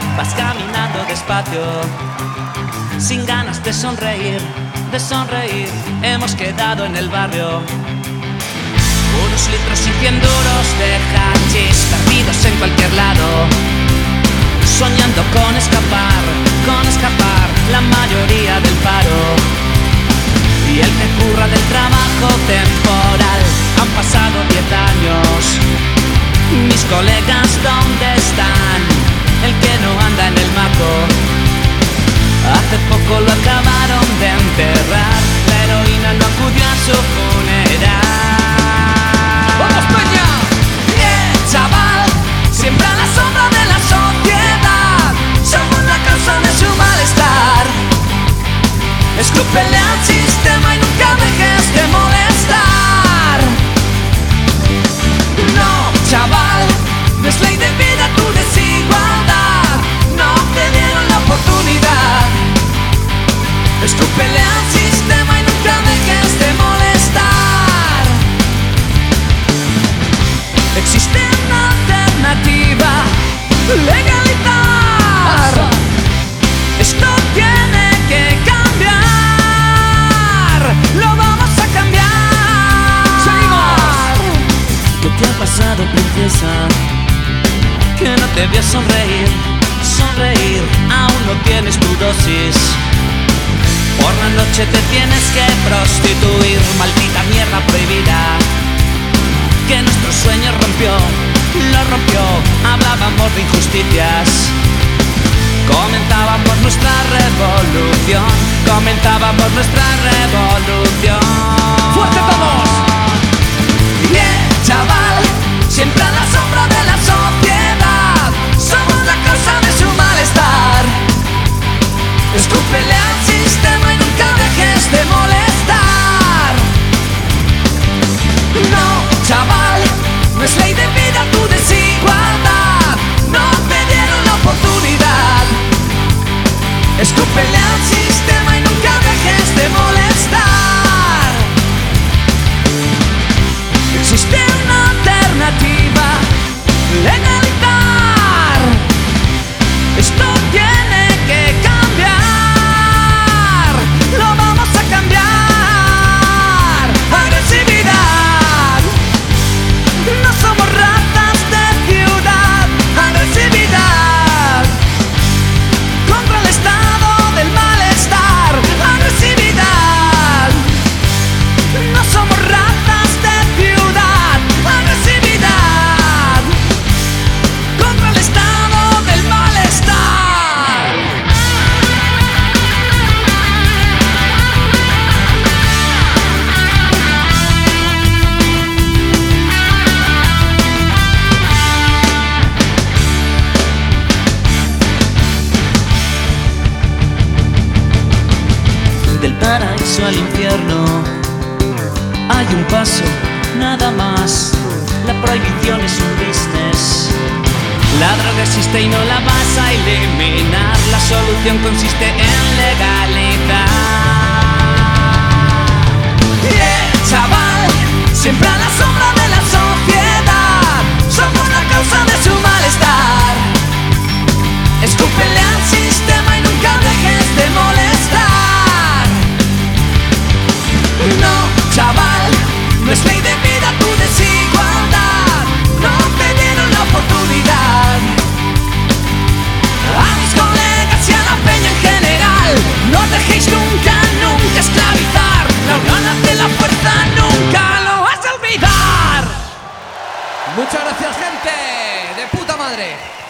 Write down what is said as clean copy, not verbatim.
Vas caminando despacio, sin ganas de sonreír, de sonreír. Hemos quedado en el barrio, unos litros y 100 duros de hachís perdidos en cualquier lado, soñando con escapar la mayoría del paro. Y el que curra del trabajo temporal, han pasado 10 años. Mis colegas, ¿dónde están? El que no anda en el maco, hace poco lo acabaron de enterrar. La heroína no acudió a su funeral. ¡Vamos, Peña! Chaval, siempre a la sombra de la sociedad, somos la causa de su malestar. Escúpele al sistema y nunca dejes de molestar. No, chaval, no es ley de vida tu desigualdad, no te dieron la oportunidad. Escúpele al sistema y nunca dejes de molestar. Existe una alternativa, legalizar. Esto tiene que cambiar, lo vamos a cambiar. ¡Seguimos! ¿Qué te ha pasado, princesa? Que no te veo sonreír, sonreír. Aún no tienes tu dosis. Por la noche te tienes que prostituir, maldita mierda prohibida que nuestro sueño rompió, lo rompió. Hablábamos de injusticias, comentábamos nuestra revolución, comentábamos nuestra revolución. ¡Fuerte todos! Chaval, siempre a la sombra de la sociedad, somos la causa de su malestar. Escúpele al sistema y nunca dejes de molestar. No, chaval, no es ley de vida tu desigualdad, no te dieron la oportunidad. Escúpele al sistema y nunca dejes de molestar. Existe una alternativa, legalizar. Esto tiene que cambiar, lo vamos a cambiar. Agresividad, no somos ratas de ciudad. Agresividad, contra el estado del malestar. Agresividad, no somos ratas de ciudad. Agresividad, contra el estado del malestar. Del paraíso al infierno hay un paso, nada más. La prohibición es un business. La droga existe y no la vas a eliminar. La solución consiste en legalizar. Chaval, siempre a la sombra de la sociedad, somos la causa de su malestar. Escúpele al sistema y nunca dejes de molestar. No, chaval, no es ley de vida tu desigualdad, no te dieron la oportunidad. A mis colegas y a la peña en general, no dejéis nunca, nunca esclavizar. La unión hace la fuerza, nunca lo vas a olvidar. Muchas gracias, gente. De puta madre.